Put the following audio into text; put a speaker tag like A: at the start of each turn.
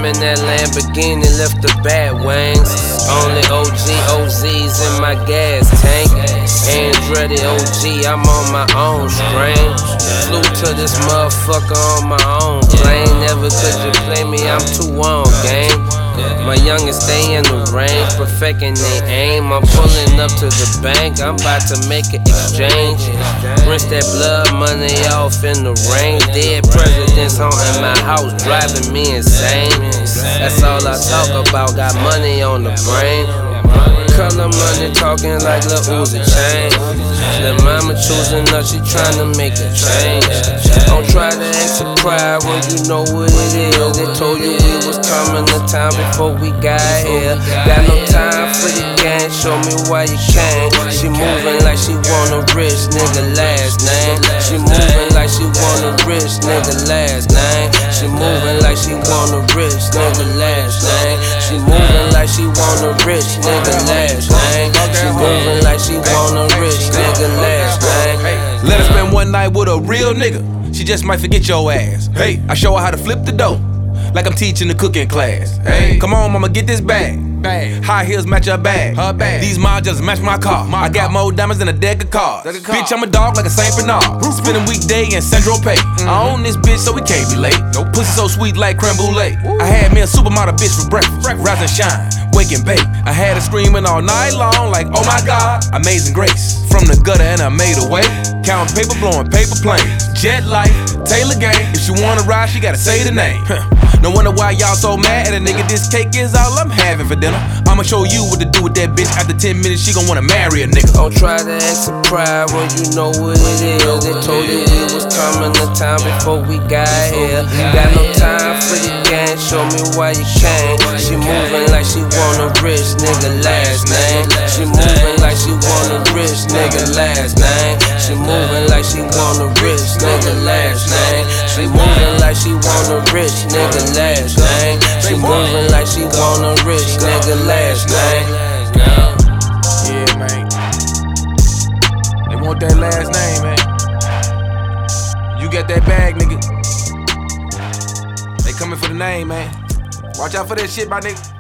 A: I'm in that Lamborghini, lift the bat wings. Only OGs in my gas tank. Andretti OG, I'm on my own strain. Flew to this motherfucker on my own plane. Never could you play me, I'm too on game. My youngest stay in the rain, perfecting they aim. I'm pulling up to the bank, I'm about to make an exchange. Rinse that blood money off in the rain. Dead presidents haunting my house, driving me insane. That's all I talk about, got money on the brain. Color money talking like Lil Uzi chain. Lil' mama choosing up, she tryna make a change. Don't try to act surprised when you know what it is. They told you we was coming to town before we got here. Got no time for the game, show me why you came. She moving like she want a rich nigga last name. She moving like she want a rich nigga last name. She moving like she want a rich nigga last name. She moving like she want a rich nigga last name. She moving like she want a rich nigga last name.
B: Let her spend one night with a real nigga, she just might forget your ass. Hey, I show her how to flip the dough, like I'm teaching the cooking class. Hey, come on, mama, get this bag. High heels match her bag. These miles just match my car. I got more diamonds than a deck of cards. Bitch, I'm a dog like a Saint Bernard. Spending weekday in Central Pay. I own this bitch, so we can't be late. Pussy so sweet like creme brulee. I had me a supermodel bitch for breakfast. Rise and shine, wake and bake. I had her screaming all night long like, oh my God, amazing grace. From the gutter and I made her way. Counting paper, blowing paper planes. Jet life, Taylor gang. If she wanna ride, she gotta say the name. No wonder why y'all so mad at a nigga. This cake is all I'm having for dinner. I'ma show you what to do with that bitch. After 10 minutes, she gon' wanna marry a nigga.
A: Don't try to act surprised when you know what it is. They told you we was coming to town before we got here. Got no time for the game, show me why you came. She moving like she want a rich nigga last name. She moving like she want a rich nigga last name. She moving like she want a rich nigga last name. She moving like she want a rich nigga last name. She moving like she want a rich nigga last name.
B: Yeah, man. They want that last name, man. You got that bag, nigga. They coming for the name, man. Watch out for that shit, my nigga.